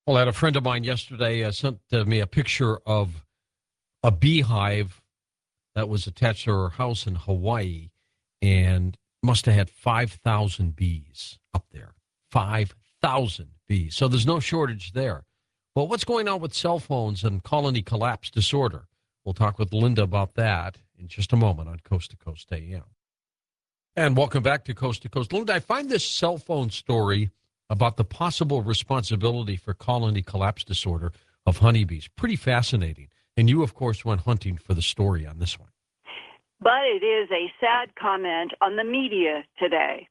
Well, I had a friend of mine yesterday sent me a picture of a beehive that was attached to her house in Hawaii and must have had 5,000 bees up there. 5,000 bees. So there's no shortage there. Well, what's going on with cell phones and colony collapse disorder? We'll talk with Linda about that in just a moment on Coast to Coast AM. And welcome back to Coast to Coast. Linda, I find this cell phone story about the possible responsibility for colony collapse disorder of honeybees pretty fascinating. And you, of course, went hunting for the story on this one. But it is a sad comment on the media today.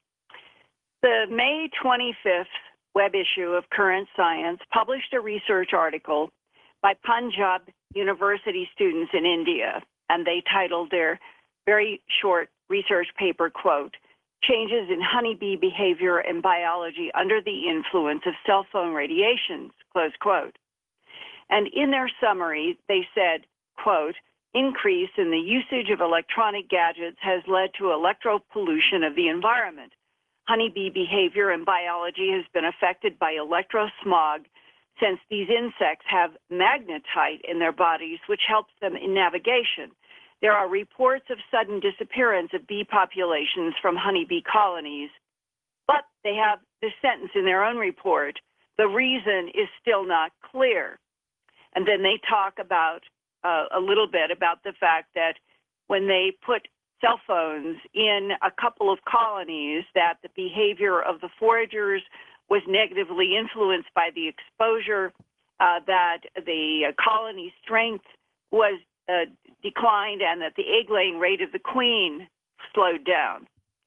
The May 25th web issue of Current Science published a research article by Punjab University students in India, and they titled their very short research paper, quote, "Changes in Honeybee Behavior and Biology Under the Influence of Cell Phone Radiations," close quote. And in their summary, they said, quote, "Increase in the usage of electronic gadgets has led to electropollution of the environment. Honeybee behavior and biology has been affected by electrosmog since these insects have magnetite in their bodies, which helps them in navigation. There are reports of sudden disappearance of bee populations from honeybee colonies." But they have this sentence in their own report: "The reason is still not clear." And then they talk about a little bit about the fact that when they put cell phones in a couple of colonies, that the behavior of the foragers was negatively influenced by the exposure, that the colony strength was declined, and that the egg-laying rate of the queen slowed down.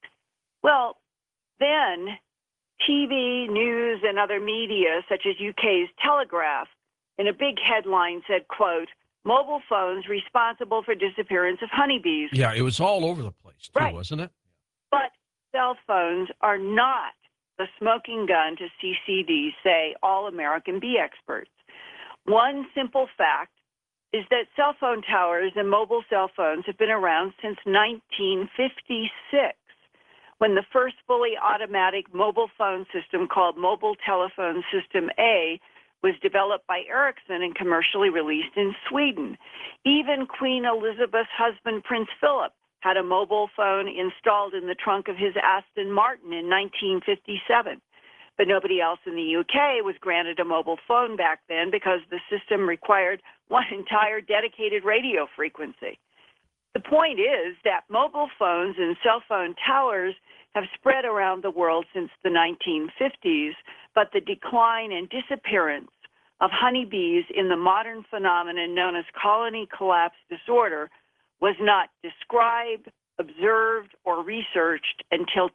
Well, then TV, news, and other media, such as UK's Telegraph, in a big headline said, quote, "Mobile phones responsible for disappearance of honeybees." Yeah, it was all over the place, too, Right. wasn't it? But cell phones are not the smoking gun to CCD, say all American bee experts. One simple fact is that cell phone towers and mobile cell phones have been around since 1956, when the first fully automatic mobile phone system, called Mobile Telephone System A, was developed by Ericsson and commercially released in Sweden. Even Queen Elizabeth's husband, Prince Philip, had a mobile phone installed in the trunk of his Aston Martin in 1957. But nobody else in the UK was granted a mobile phone back then because the system required one entire dedicated radio frequency. The point is that mobile phones and cell phone towers have spread around the world since the 1950s, but the decline and disappearance of honeybees in the modern phenomenon known as colony collapse disorder was not described, observed, or researched until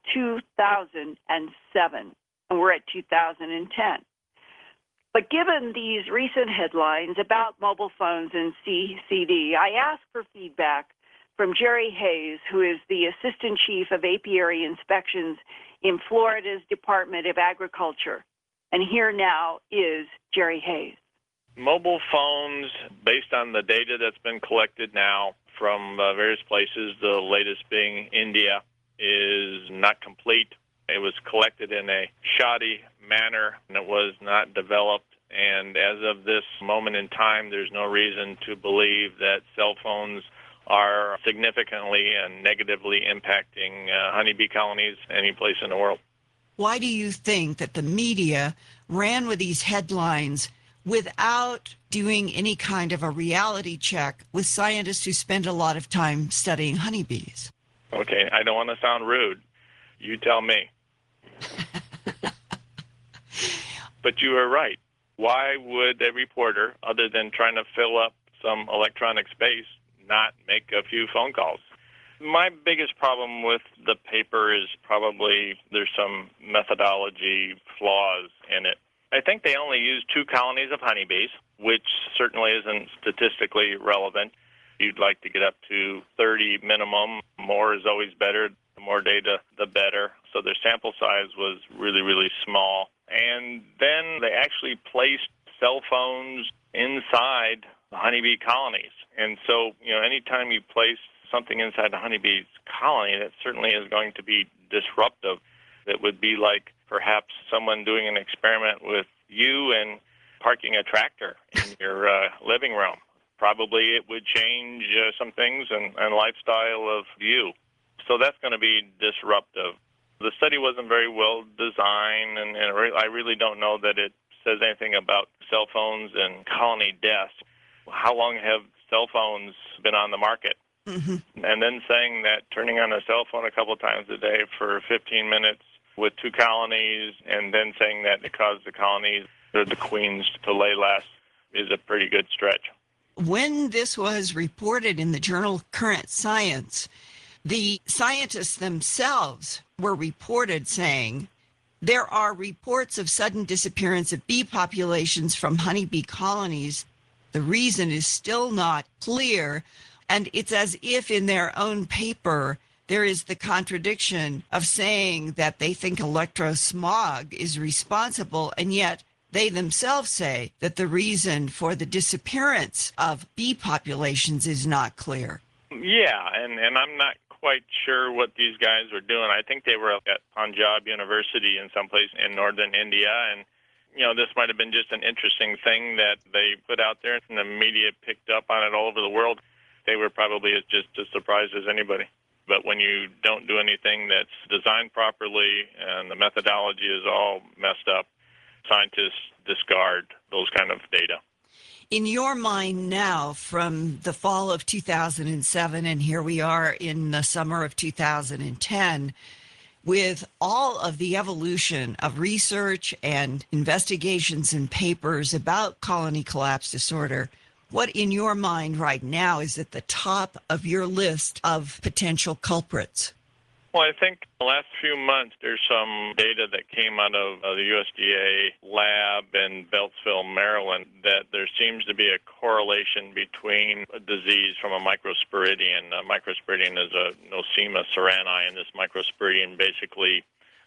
2007, and we're at 2010. But given these recent headlines about mobile phones and CCD, I asked for feedback from Jerry Hayes, who is the Assistant Chief of Apiary Inspections in Florida's Department of Agriculture. And here now is Jerry Hayes. Mobile phones, based on the data that's been collected now from various places, the latest being India, is not complete. It was collected in a shoddy manner, and it was not developed. And as of this moment in time, there's no reason to believe that cell phones are significantly and negatively impacting honeybee colonies any place in the world. Why do you think that the media ran with these headlines without doing any kind of a reality check with scientists who spend a lot of time studying honeybees? Okay, I don't want to sound rude. You tell me. But you are right. Why would a reporter, other than trying to fill up some electronic space, not make a few phone calls? My biggest problem with the paper is probably there's some methodology flaws in it. I think they only used 2 colonies of honeybees, which certainly isn't statistically relevant. You'd like to get up to 30 minimum. More is always better. The more data, the better. So their sample size was really, really small. And then they actually placed cell phones inside the honeybee colonies. And so, anytime you place something inside the honeybee's colony, that certainly is going to be disruptive. It would be like perhaps someone doing an experiment with you and parking a tractor in your living room. Probably it would change some things and lifestyle of you. So that's going to be disruptive. The study wasn't very well designed, and I really don't know that it says anything about cell phones and colony deaths. How long have cell phones been on the market? Mm-hmm. And then saying that turning on a cell phone a couple of times a day for 15 minutes with 2 colonies, and then saying that it caused the colonies or the queens to lay less is a pretty good stretch. When this was reported in the journal Current Science, the scientists themselves were reported saying, there are reports of sudden disappearance of bee populations from honeybee colonies. The reason is still not clear. And it's as if in their own paper, there is the contradiction of saying that they think electrosmog is responsible, and yet they themselves say that the reason for the disappearance of bee populations is not clear. Yeah, and I'm not quite sure what these guys were doing. I think they were at Punjab University in some place in northern India, and this might have been just an interesting thing that they put out there, and the media picked up on it all over the world. They were probably just as surprised as anybody. But when you don't do anything that's designed properly and the methodology is all messed up, scientists discard those kind of data. In your mind now, from the fall of 2007, and here we are in the summer of 2010, with all of the evolution of research and investigations and papers about colony collapse disorder, what in your mind right now is at the top of your list of potential culprits? Well, I think the last few months there's some data that came out of the USDA lab in Beltsville, Maryland, that there seems to be a correlation between a disease from a microsporidian. Microsporidian is a Nosema ceranae, and this microsporidian basically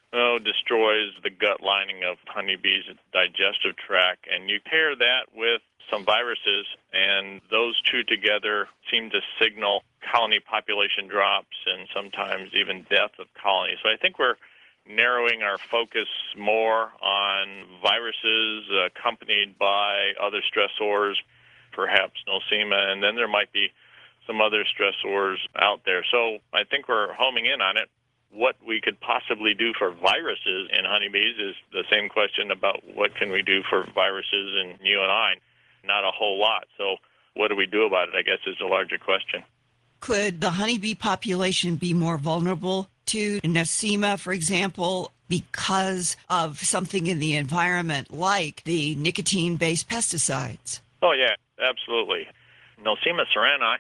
destroys the gut lining of honeybees' digestive tract. And you pair that with some viruses, and those two together seem to signal colony population drops and sometimes even death of colonies. So I think we're narrowing our focus more on viruses accompanied by other stressors, perhaps Nosema, and then there might be some other stressors out there. So I think we're homing in on it. What we could possibly do for viruses in honeybees is the same question about what can we do for viruses in you and I. Not a whole lot. So what do we do about it, I guess, is a larger question. Could the honeybee population be more vulnerable to Nosema, for example, because of something in the environment like the nicotine-based pesticides? Oh, yeah, absolutely. Nosema ceranae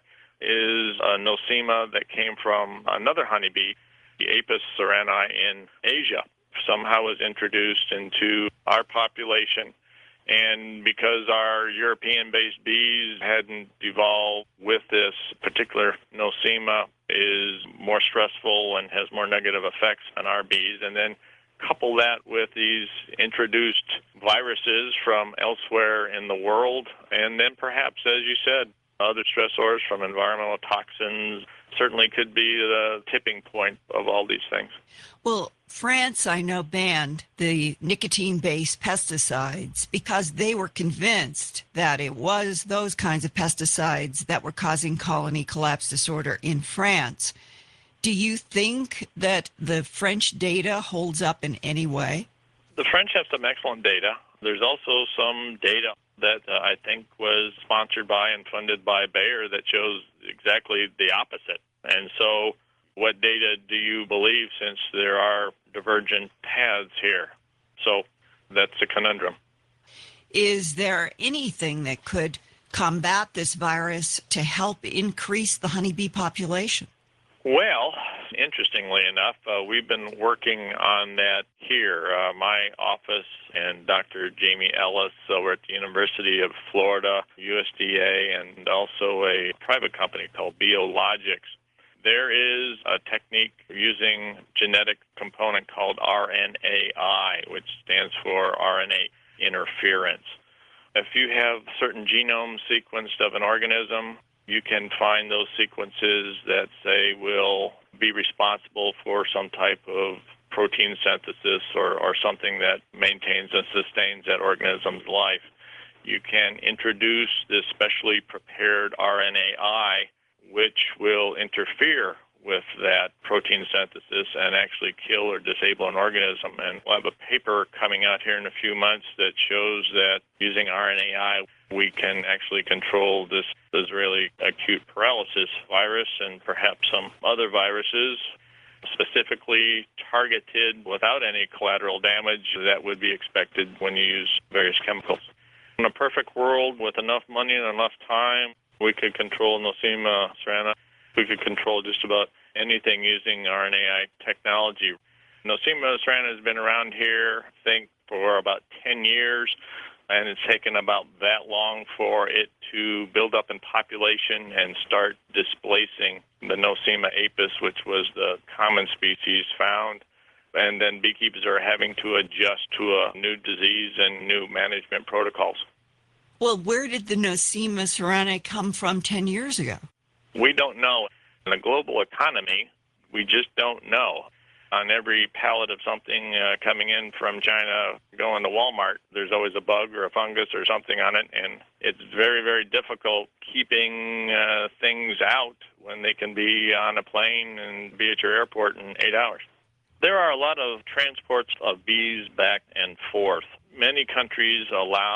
is a Nosema that came from another honeybee, the Apis ceranae in Asia. Somehow was introduced into our population. And because our European-based bees hadn't evolved with this particular Nosema, is more stressful and has more negative effects on our bees. And then couple that with these introduced viruses from elsewhere in the world, and then perhaps, as you said, other stressors from environmental toxins certainly could be the tipping point of all these things. Well, France, I know, banned the nicotine-based pesticides because they were convinced that it was those kinds of pesticides that were causing colony collapse disorder in France. Do you think that the French data holds up in any way? The French have some excellent data. There's also some data that I think was sponsored by and funded by Bayer that shows exactly the opposite. And so what data do you believe, since there are divergent paths here? So that's a conundrum. Is there anything that could combat this virus to help increase the honeybee population? Well, interestingly enough, we've been working on that here. My office and Dr. Jamie Ellis over at the University of Florida, USDA, and also a private company called Biologics. There is a technique using genetic component called RNAi, which stands for RNA interference. If you have certain genome sequenced of an organism, you can find those sequences that, say, will be responsible for some type of protein synthesis or something that maintains and sustains that organism's life. you can introduce this specially prepared RNAi, which will interfere with that protein synthesis and actually kill or disable an organism. And we'll have a paper coming out here in a few months that shows that using RNAi, we can actually control this Israeli acute paralysis virus and perhaps some other viruses, specifically targeted without any collateral damage that would be expected when you use various chemicals. In a perfect world with enough money and enough time, we could control Nosema cerana. We could control just about anything using RNAi technology. Nosema cerana has been around here, I think, for about 10 years, and it's taken about that long for it to build up in population and start displacing the Nosema apis, which was the common species found. And then beekeepers are having to adjust to a new disease and new management protocols. Well, where did the Nosema cerana come from 10 years ago? We don't know. In the global economy, we just don't know. On every pallet of something coming in from China going to Walmart, there's always a bug or a fungus or something on it, and it's very, very difficult keeping things out when they can be on a plane and be at your airport in 8 hours. There are a lot of transports of bees back and forth. Many countries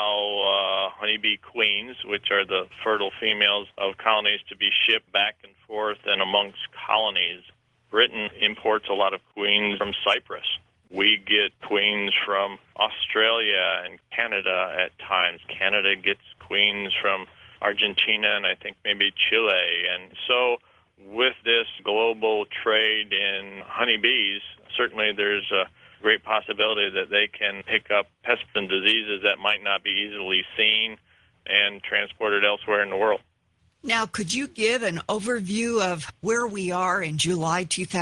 allow honeybee queens, which are the fertile females of colonies, to be shipped back and forth and amongst colonies. Britain imports a lot of queens from Cyprus. We get queens from Australia and Canada at times. Canada gets queens from Argentina and I think maybe Chile. And so with this global trade in honeybees, certainly there's a great possibility that they can pick up pests and diseases that might not be easily seen and transported elsewhere in the world. Now, could you give an overview of where we are in July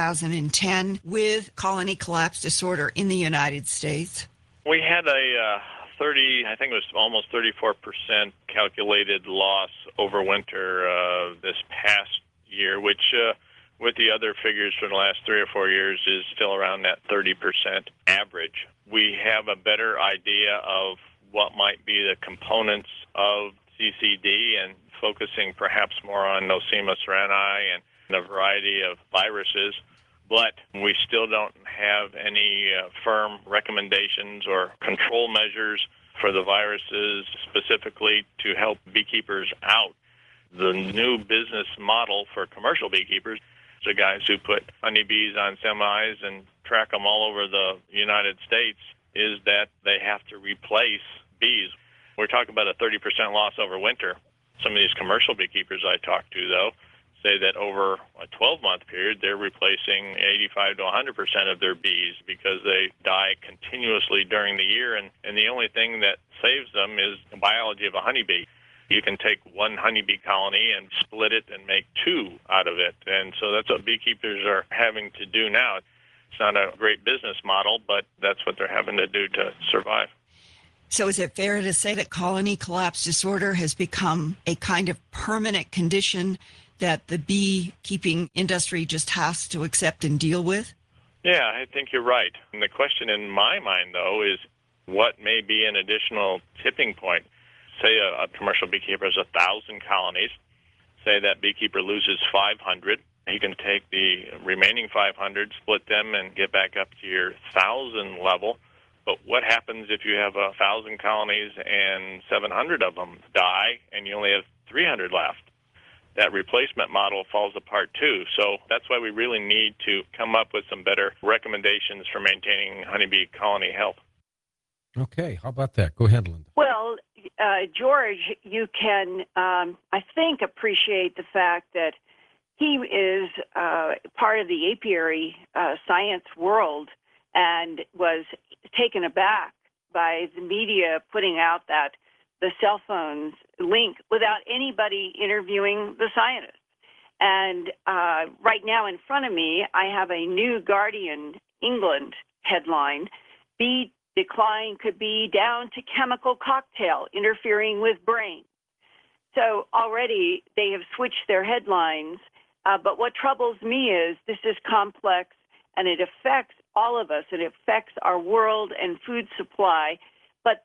2010 with colony collapse disorder in the United States? We had a I think it was almost 34% calculated loss over winter this past year, which with the other figures for the last 3 or 4 years is still around that 30% average. We have a better idea of what might be the components of CCD and focusing perhaps more on Nosema cerana and a variety of viruses, but we still don't have any firm recommendations or control measures for the viruses specifically to help beekeepers out. The new business model for commercial beekeepers, the guys who put honeybees on semis and track them all over the United States, is that they have to replace bees. We're talking about a 30% loss over winter. Some of these commercial beekeepers I talk to, though, say that over a 12-month period, they're replacing 85 to 100% of their bees because they die continuously during the year, and the only thing that saves them is the biology of a honeybee. You can take one honeybee colony and split it and make 2 out of it. And so that's what beekeepers are having to do now. It's not a great business model, but that's what they're having to do to survive. So is it fair to say that colony collapse disorder has become a kind of permanent condition that the beekeeping industry just has to accept and deal with? Yeah, I think you're right. And the question in my mind, though, is what may be an additional tipping point? Say a commercial beekeeper has 1,000 colonies. Say that beekeeper loses 500. He can take the remaining 500, split them, and get back up to your 1,000 level. But what happens if you have 1,000 colonies and 700 of them die and you only have 300 left? That replacement model falls apart too. So that's why we really need to come up with some better recommendations for maintaining honeybee colony health. Okay, how about that? Go ahead, Linda. Well, George, you can, I think, appreciate the fact that he is part of the apiary science world and was taken aback by the media putting out that the cell phones link without anybody interviewing the scientists. And right now in front of me, I have a new Guardian England headline, bee decline could be down to chemical cocktail interfering with brain. So already they have switched their headlines. But what troubles me is this is complex and it affects all of us. It affects our world and food supply. but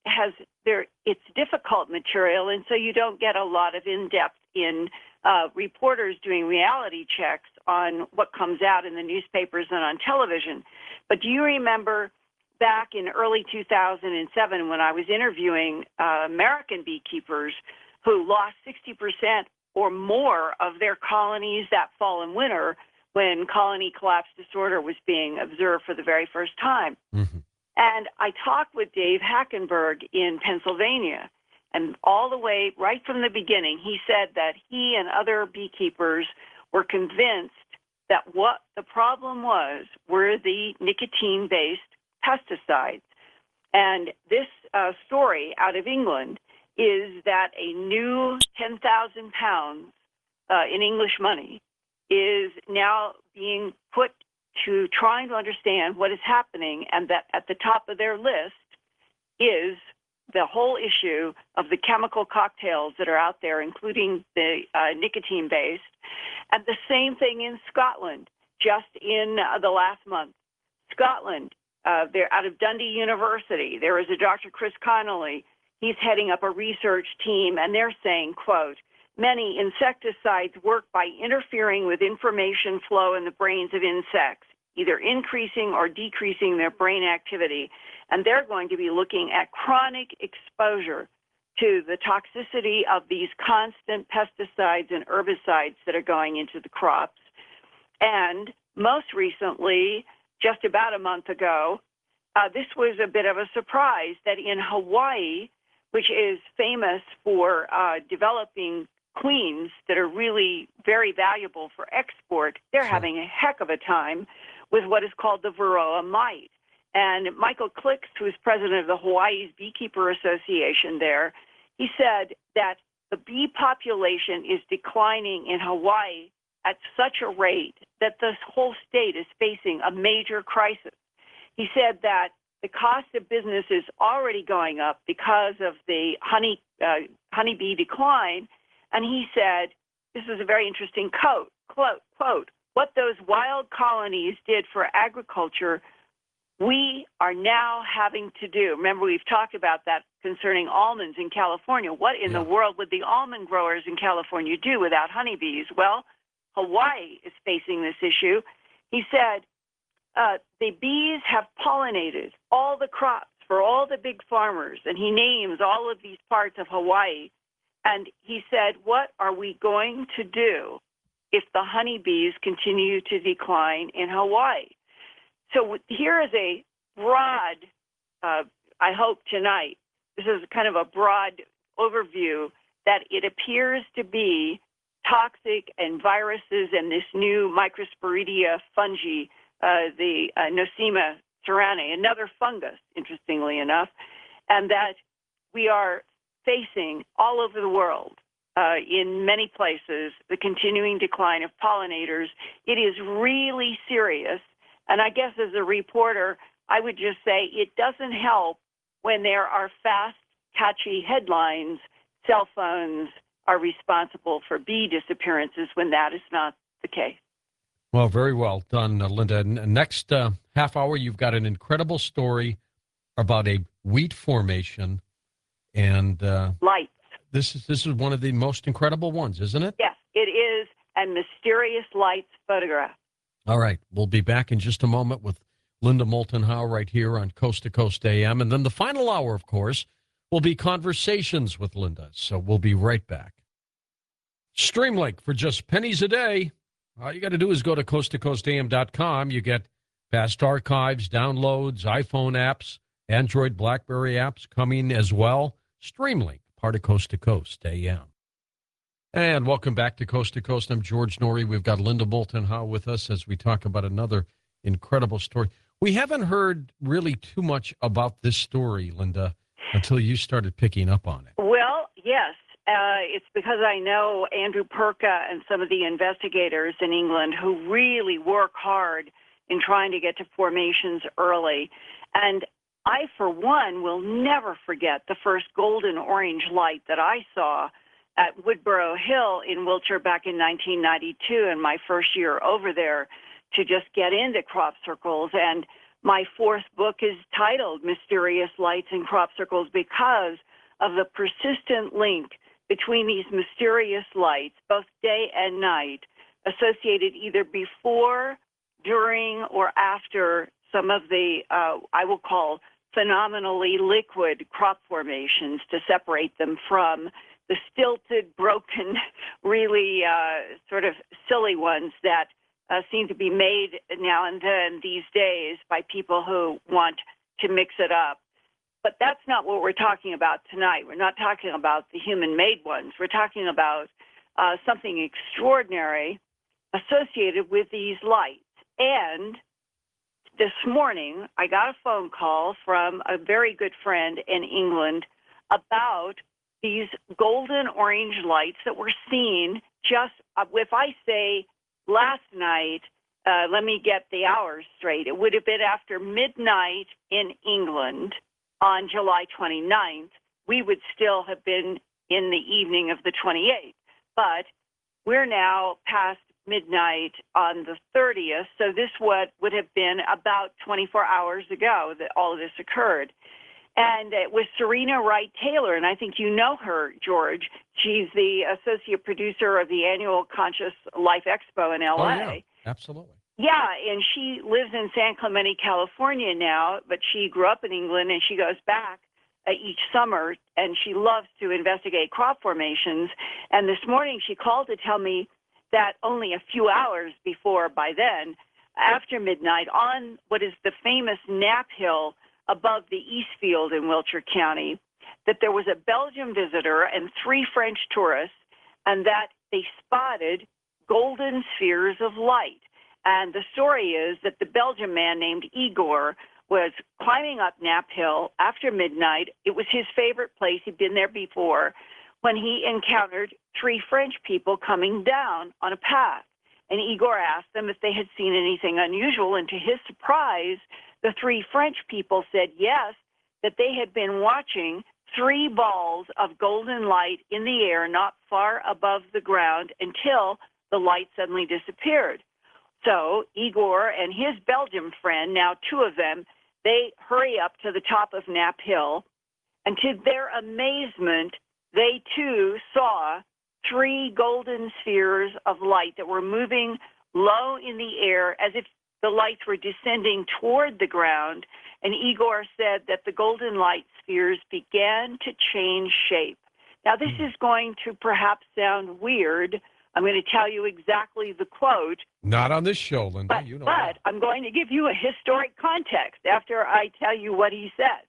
it's difficult material, and so you don't get a lot of in-depth in reporters doing reality checks on what comes out in the newspapers and on television. But do you remember back in early 2007 when I was interviewing American beekeepers who lost 60% or more of their colonies that fall and winter when colony collapse disorder was being observed for the very first time? Mm-hmm. And I talked with Dave Hackenberg in Pennsylvania, and all the way right from the beginning, he said that he and other beekeepers were convinced that what the problem was were the nicotine-based pesticides. And this story out of England is that a new 10,000 pounds in English money is now being put to trying to understand what is happening, and that at the top of their list is the whole issue of the chemical cocktails that are out there, including the nicotine-based. And the same thing in Scotland, just in the last month. Scotland, they're out of Dundee University. There is a Dr. Chris Connolly. He's heading up a research team, and they're saying, quote, many insecticides work by interfering with information flow in the brains of insects, either increasing or decreasing their brain activity. And they're going to be looking at chronic exposure to the toxicity of these constant pesticides and herbicides that are going into the crops. And most recently, just about a month ago, this was a bit of a surprise that in Hawaii, which is famous for developing queens that are really very valuable for export, they're having a heck of a time with what is called the Varroa mite. And Michael Klix, who is president of the Hawaii's Beekeeper Association there, he said that the bee population is declining in Hawaii at such a rate that the whole state is facing a major crisis. He said that the cost of business is already going up because of the honeybee decline. And he said, this is a very interesting quote, what those wild colonies did for agriculture, we are now having to do. Remember, we've talked about that concerning almonds in California. What in the world would the almond growers in California do without honeybees? Well, Hawaii is facing this issue. He said, the bees have pollinated all the crops for all the big farmers, and he names all of these parts of Hawaii. And he said, what are we going to do if the honeybees continue to decline in Hawaii? So here is a broad, I hope tonight, this is kind of a broad overview that it appears to be toxic and viruses and this new Microsporidia fungi, the Nosema ceranae, another fungus, interestingly enough, and that we are facing all over the world, in many places, the continuing decline of pollinators. It is really serious. And I guess as a reporter, I would just say it doesn't help when there are fast, catchy headlines. Cell phones are responsible for bee disappearances when that is not the case. Well, very well done, Linda. Next half hour, you've got an incredible story about a wheat formation. And lights. This is one of the most incredible ones, isn't it? Yes, it is, and mysterious lights photograph. All right, we'll be back in just a moment with Linda Moulton Howe right here on Coast to Coast AM, and then the final hour, of course, will be Conversations with Linda. So we'll be right back. Streamlink for just pennies a day. All you got to do is go to coasttocoastam.com. You get past archives, downloads, iPhone apps, Android, BlackBerry apps coming as well. Streamlink, part of Coast to Coast AM. And welcome back to Coast. I'm George Noory. We've got Linda Moulton Howe with us as we talk about another incredible story. We haven't heard really too much about this story, Linda, until you started picking up on it. Well, yes. It's because I know Andrew Perka and some of the investigators in England who really work hard in trying to get to formations early. And I, for one, will never forget the first golden orange light that I saw at Woodborough Hill in Wiltshire back in 1992 in my first year over there to just get into crop circles. And My fourth book is titled Mysterious Lights in Crop Circles because of the persistent link between these mysterious lights, both day and night, associated either before, during, or after some of the, I will call, phenomenally liquid crop formations to separate them from the stilted, broken, really sort of silly ones that seem to be made now and then these days by people who want to mix it up. But that's not what we're talking about tonight. We're not talking about the human-made ones. We're talking about something extraordinary associated with these lights. And this morning, I got a phone call from a very good friend in England about these golden orange lights that were seen just, if I say last night, let me get the hours straight. It would have been after midnight in England on July 29th. We would still have been in the evening of the 28th. But we're now past midnight on the 30th, so this would have been about 24 hours ago that all of this occurred. And it was Serena Wright Taylor, and I think you know her, George. She's the associate producer of the annual Conscious Life Expo in LA. Oh, yeah, absolutely. Yeah, and she lives in San Clemente, California now, but she grew up in England, and she goes back each summer, and she loves to investigate crop formations. And this morning she called to tell me that only a few hours before, by then, after midnight, on what is the famous Knapp Hill above the Eastfield in Wiltshire County, that there was a Belgian visitor and 3 French tourists, and that they spotted golden spheres of light. And the story is that the Belgian man named Igor was climbing up Knapp Hill after midnight. It was his favorite place. He'd been there before, when he encountered 3 French people coming down on a path. And Igor asked them if they had seen anything unusual, and to his surprise, the 3 French people said yes, that they had been watching 3 balls of golden light in the air not far above the ground until the light suddenly disappeared. So Igor and his Belgian friend, now 2 of them, they hurry up to the top of Knapp Hill, and to their amazement, they too saw 3 golden spheres of light that were moving low in the air as if the lights were descending toward the ground. And Igor said that the golden light spheres began to change shape. Now, this is going to perhaps sound weird. I'm going to tell you exactly the quote. Not on this show, Linda. You know but I'm going to give you a historic context after I tell you what he said.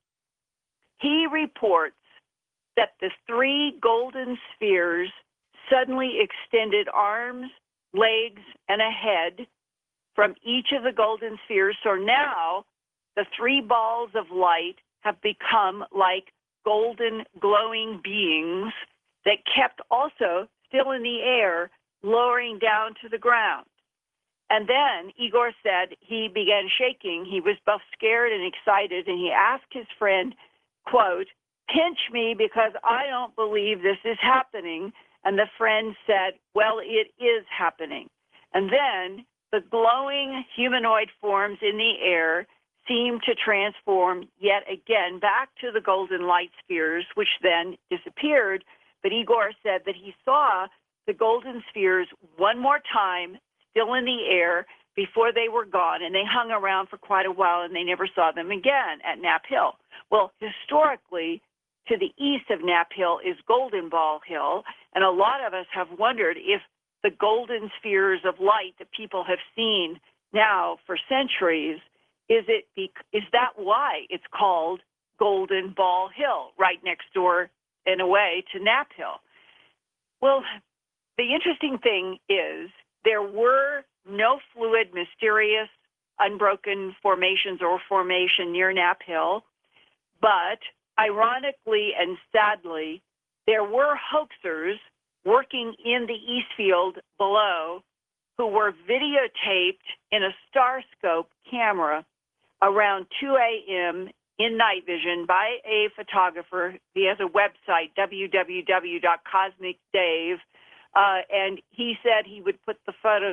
He reports that the 3 golden spheres suddenly extended arms, legs, and a head from each of the golden spheres. So now the 3 balls of light have become like golden glowing beings that kept also still in the air, lowering down to the ground. And then Igor said he began shaking. He was both scared and excited, and he asked his friend, quote, "Pinch me because I don't believe this is happening." And the friend said, "Well, it is happening." And then the glowing humanoid forms in the air seemed to transform yet again back to the golden light spheres, which then disappeared. But Igor said that he saw the golden spheres one more time, still in the air, before they were gone, and they hung around for quite a while, and they never saw them again at Knapp Hill. Well, historically, to the east of Knapp Hill is Golden Ball Hill, and a lot of us have wondered if the golden spheres of light that people have seen now for centuries, is that why it's called Golden Ball Hill, right next door, in a way, to Knapp Hill? Well, the interesting thing is there were no fluid, mysterious, unbroken formations or formation near Knapp Hill, but ironically and sadly, there were hoaxers working in the Eastfield below who were videotaped in a Starscope camera around 2 a.m. in night vision by a photographer. He has a website, www.cosmicdave, and he said he would put the photos up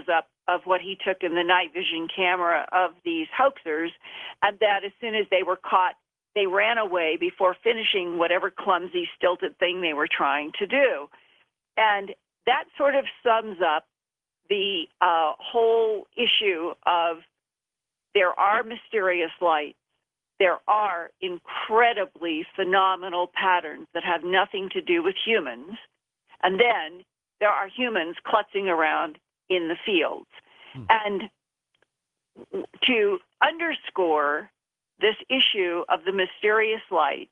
of what he took in the night vision camera of these hoaxers, and that as soon as they were caught, they ran away before finishing whatever clumsy, stilted thing they were trying to do. And that sort of sums up the whole issue of there are mysterious lights. There are incredibly phenomenal patterns that have nothing to do with humans. And then there are humans klutzing around in the fields. And to underscore this issue of the mysterious lights,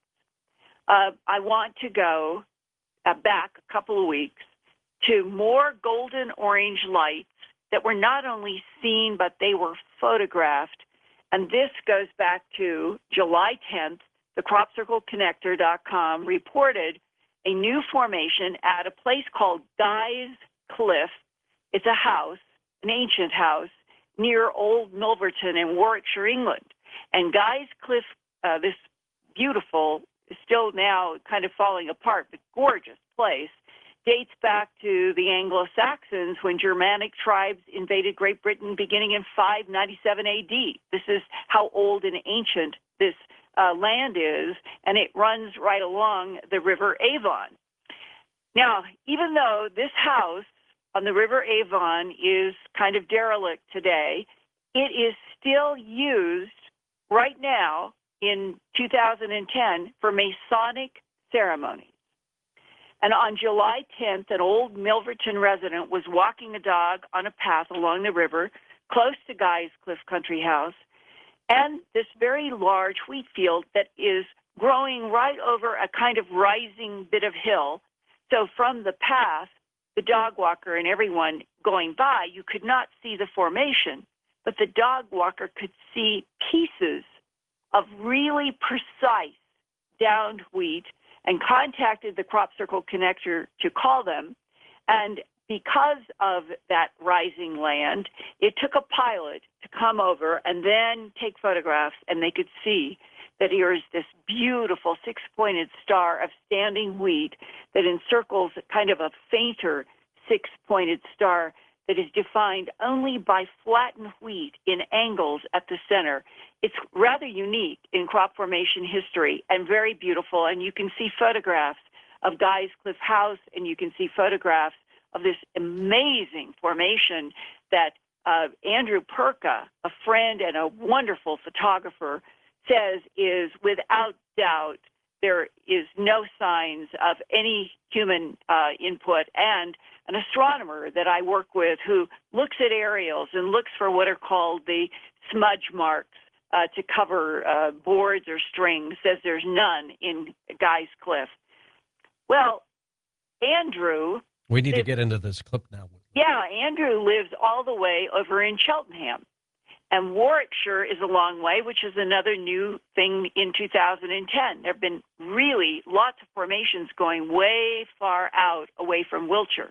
I want to go back a couple of weeks to more golden orange lights that were not only seen, but they were photographed. And this goes back to July 10th. The CropCircleConnector.com reported a new formation at a place called Guy's Cliff. It's a house, an ancient house, near Old Milverton in Warwickshire, England. And Guy's Cliff, this beautiful, still now kind of falling apart, but gorgeous place, dates back to the Anglo-Saxons when Germanic tribes invaded Great Britain beginning in 597 AD. This is how old and ancient this land is, and it runs right along the River Avon. Now, even though this house on the River Avon is kind of derelict today, it is still used right now in 2010 for Masonic ceremonies. And on July 10th, an old Milverton resident was walking a dog on a path along the river close to Guy's Cliff Country House, and this very large wheat field that is growing right over a kind of rising bit of hill. So from the path, the dog walker and everyone going by, you could not see the formation, but the dog walker could see pieces of really precise downed wheat and contacted the Crop Circle Connector to call them. And because of that rising land, it took a pilot to come over and then take photographs, and they could see that here is this beautiful six-pointed star of standing wheat that encircles kind of a fainter six-pointed star that is defined only by flattened wheat in angles at the center. It's rather unique in crop formation history and very beautiful, and you can see photographs of Guy's Cliff House, and you can see photographs of this amazing formation that Andrew Perka, a friend and a wonderful photographer, says is without doubt there is no signs of any human input, and an astronomer that I work with who looks at aerials and looks for what are called the smudge marks to cover boards or strings says there's none in Guy's Cliff. Well, Andrew... We need to get into this clip now. Yeah, Andrew lives all the way over in Cheltenham. And Warwickshire is a long way, which is another new thing in 2010. There have been really lots of formations going way far out away from Wiltshire.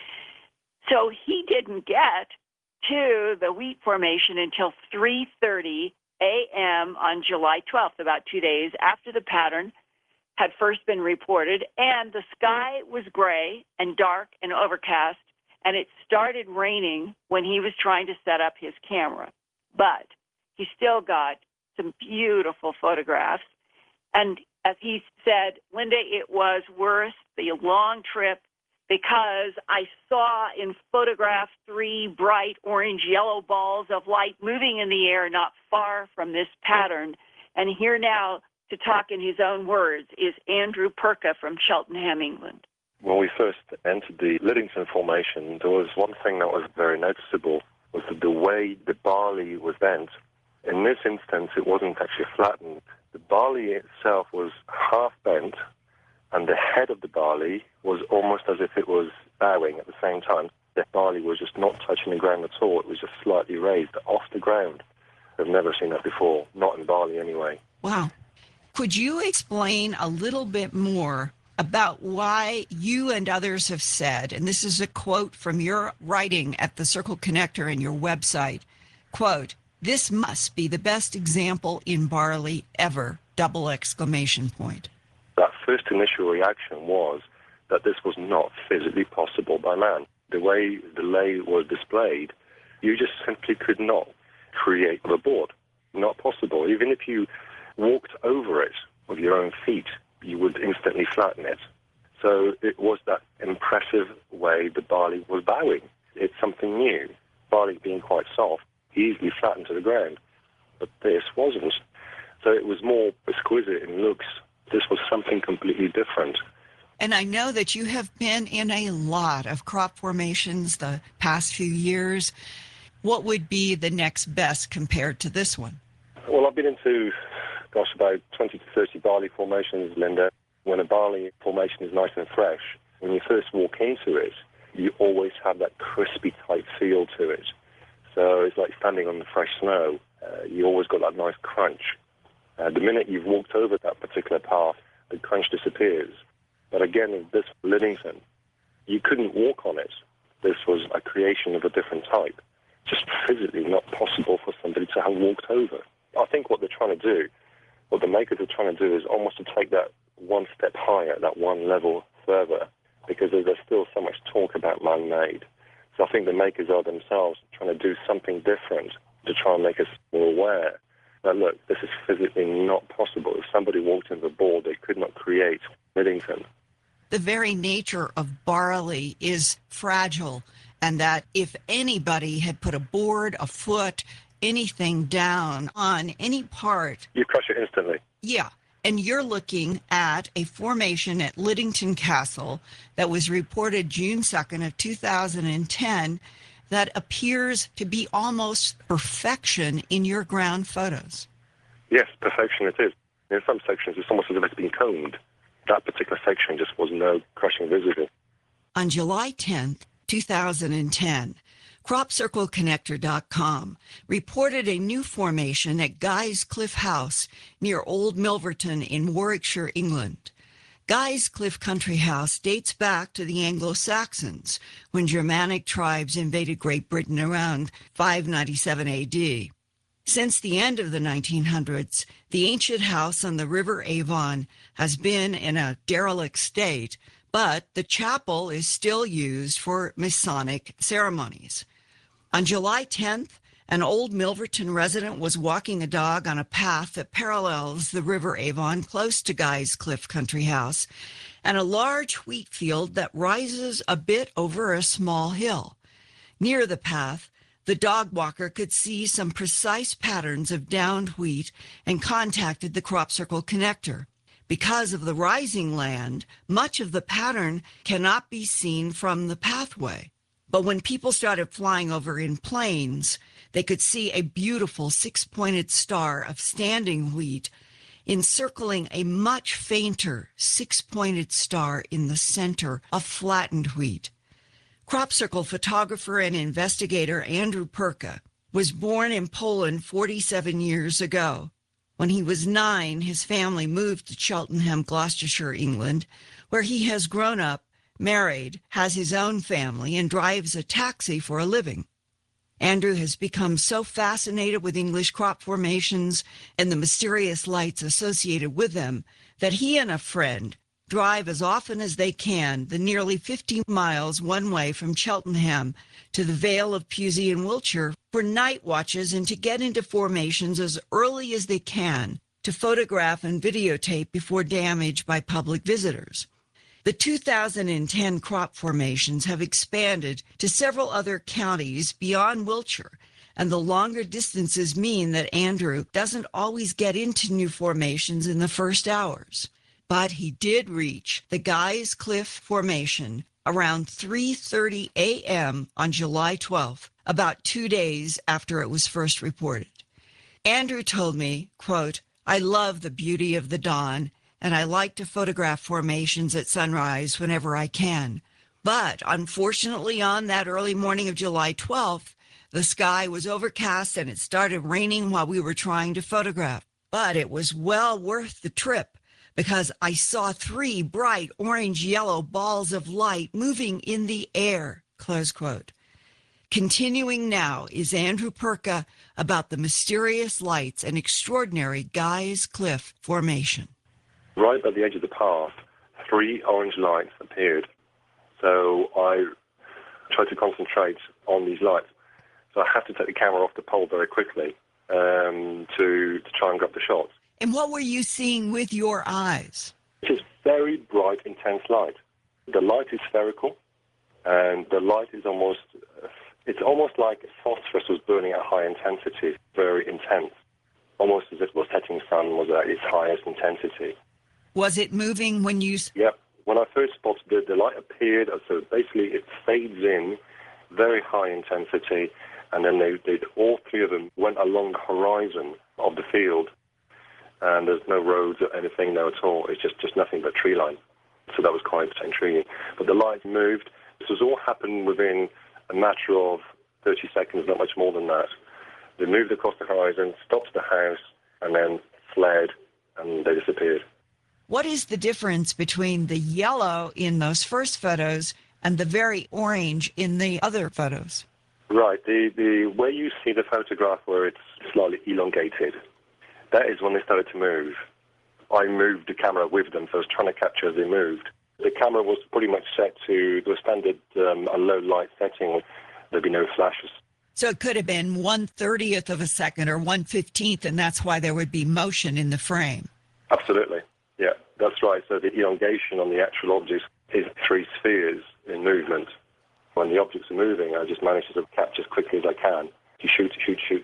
So he didn't get to the wheat formation until 3:30 a.m. on July 12th, about 2 days after the pattern had first been reported, and the sky was gray and dark and overcast, and it started raining when he was trying to set up his camera. But he still got some beautiful photographs. And as he said, Linda, it was worth the long trip because I saw in photograph 3 bright orange yellow balls of light moving in the air not far from this pattern. And here now to talk in his own words is Andrew Perka from Cheltenham, England. When we first entered the Liddington Formation, there was one thing that was very noticeable, was that the way the barley was bent. In this instance, it wasn't actually flattened. The barley itself was half bent, and the head of the barley was almost as if it was bowing at the same time. The barley was just not touching the ground at all. It was just slightly raised off the ground. I've never seen that before, not in barley anyway. Wow. Could you explain a little bit more about why you and others have said, and this is a quote from your writing at the Circle Connector and your website, quote, "This must be the best example in barley ever, !" That first initial reaction was that this was not physically possible by man. The way the lay was displayed, You just simply could not create the board. Not possible. Even if you walked over it with your own feet, you would instantly flatten it. So it was that impressive way the barley was bowing. It's something new. Barley being quite soft, easily flattened to the ground. But this wasn't. So it was more exquisite in looks. This was something completely different. And I know that you have been in a lot of crop formations the past few years. What would be the next best compared to this one? Well, I've been into, about 20 to 30 barley formations, Linda. When a barley formation is nice and fresh, when you first walk into it, you always have that crispy type feel to it. So it's like standing on the fresh snow. You always got that nice crunch. The minute you've walked over that particular path, the crunch disappears. But again, in this Livingston, you couldn't walk on it. This was a creation of a different type. Just physically not possible for somebody to have walked over. I think what they're trying to do, what the makers are trying to do, is almost to take that one step higher, that one level further, because there's still so much talk about man-made. So I think the makers are themselves trying to do something different to try and make us more aware that, look, this is physically not possible. If somebody walked into the board, they could not create Livingston. The very nature of barley is fragile, and that if anybody had put a board, a foot, anything down on any part, You crush it instantly. yeah. And you're looking at a formation at Liddington Castle that was reported June 2nd of 2010 that appears to be almost perfection in your ground photos. Yes, perfection it is. In some sections, it's almost as if it's been combed. That particular section just was no crushing visible. On July 10th, 2010, CropCircleConnector.com reported a new formation at Guy's Cliff House near Old Milverton in Warwickshire, England. Guy's Cliff Country House dates back to the Anglo-Saxons, when Germanic tribes invaded Great Britain around 597 AD. Since the end of the 1900s, the ancient house on the River Avon has been in a derelict state, but the chapel is still used for Masonic ceremonies. On July 10th, an old Milverton resident was walking a dog on a path that parallels the River Avon close to Guy's Cliff Country House and a large wheat field that rises a bit over a small hill. Near the path, the dog walker could see some precise patterns of downed wheat and contacted the Crop Circle connector. Because of the rising land, much of the pattern cannot be seen from the pathway. But when people started flying over in planes, they could see a beautiful six-pointed star of standing wheat encircling a much fainter six-pointed star in the center of flattened wheat. Crop Circle photographer and investigator Andrew Perka was born in Poland 47 years ago. When he was 9, his family moved to Cheltenham, Gloucestershire, England, where he has grown up, married, has his own family, and drives a taxi for a living. Andrew has become so fascinated with English crop formations and the mysterious lights associated with them that he and a friend drive as often as they can the nearly 50 miles one way from Cheltenham to the Vale of Pewsey in Wiltshire for night watches and to get into formations as early as they can to photograph and videotape before damage by public visitors. The 2010 crop formations have expanded to several other counties beyond Wiltshire, and the longer distances mean that Andrew doesn't always get into new formations in the first hours. But he did reach the Guy's Cliff Formation around 3:30 a.m. on July 12th, about 2 days after it was first reported. Andrew told me, quote, "I love the beauty of the dawn, and I like to photograph formations at sunrise whenever I can. But unfortunately, on that early morning of July 12th, the sky was overcast and it started raining while we were trying to photograph. But it was well worth the trip, because I saw 3 bright orange-yellow balls of light moving in the air," close quote. Continuing now is Andrew Perka about the mysterious lights and extraordinary Guy's Cliff Formation. Right at the edge of the path, 3 orange lights appeared. So I tried to concentrate on these lights. So I had to take the camera off the pole very quickly to try and grab the shots. And what were you seeing with your eyes? It's very bright, intense light. The light is spherical, and the light is it's almost like phosphorus was burning at high intensity, very intense, almost as if the setting sun was at its highest intensity. Was it moving when you... Yep. When I first spotted it, the light appeared, so basically it fades in, very high intensity, and then all three of them went along the horizon of the field, and there's no roads or anything there at all. It's just nothing but tree line. So that was quite intriguing. But the light moved. This was all happened within a matter of 30 seconds, not much more than that. They moved across the horizon, stopped the house, and then fled, and they disappeared. What is the difference between the yellow in those first photos and the very orange in the other photos? Right. The way you see the photograph where it's slightly elongated, that is when they started to move. I moved the camera with them, so I was trying to capture as they moved. The camera was pretty much set to the standard a low light setting. There'd be no flashes. So it could have been 1/30th of a second or 1/15th, and that's why there would be motion in the frame. Absolutely. Yeah, that's right. So the elongation on the actual object is 3 spheres in movement. When the objects are moving, I just manage to capture as quickly as I can. You shoot.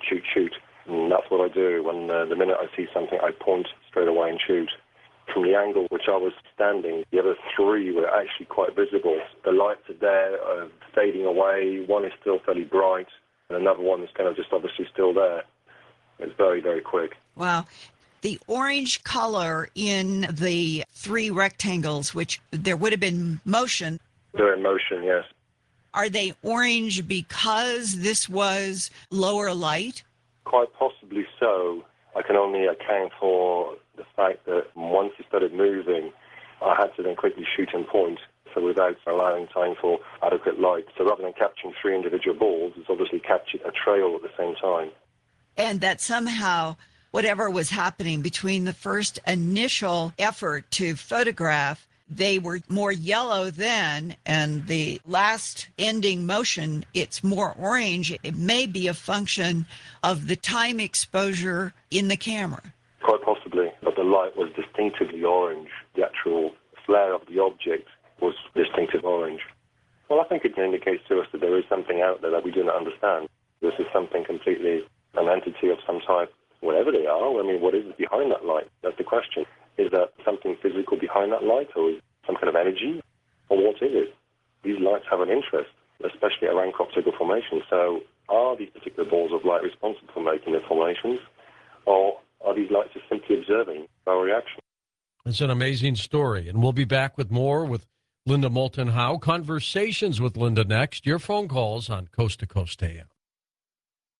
And that's what I do. When the minute I see something, I point straight away and shoot. From the angle which I was standing, the other 3 were actually quite visible. The lights are there, fading away. One is still fairly bright, and another one is kind of just obviously still there. It's very, very quick. Wow. The orange color in the 3 rectangles, which there would have been motion. They're in motion, yes. Are they orange because this was lower light? Quite possibly so. I can only account for the fact that once it started moving, I had to then quickly shoot and point, so without allowing time for adequate light. So rather than capturing 3 individual balls, it's obviously captured a trail at the same time. And that somehow whatever was happening between the first initial effort to photograph, they were more yellow then, and the last ending motion, it's more orange. It may be a function of the time exposure in the camera. Quite possibly, but the light was distinctively orange. The actual flare of the object was distinctive orange. Well, I think it indicates to us that there is something out there that we do not understand. This is something completely, an entity of some type, whatever they are. I mean, what is behind that light? That's the question. Is there something physical behind that light, or is some kind of energy, or what is it? These lights have an interest, especially around crop circle formation. So are these particular balls of light responsible for making the formations, or are these lights just simply observing our reaction? It's an amazing story, and we'll be back with more with Linda Moulton Howe. Conversations with Linda next. Your phone calls on Coast to Coast AM.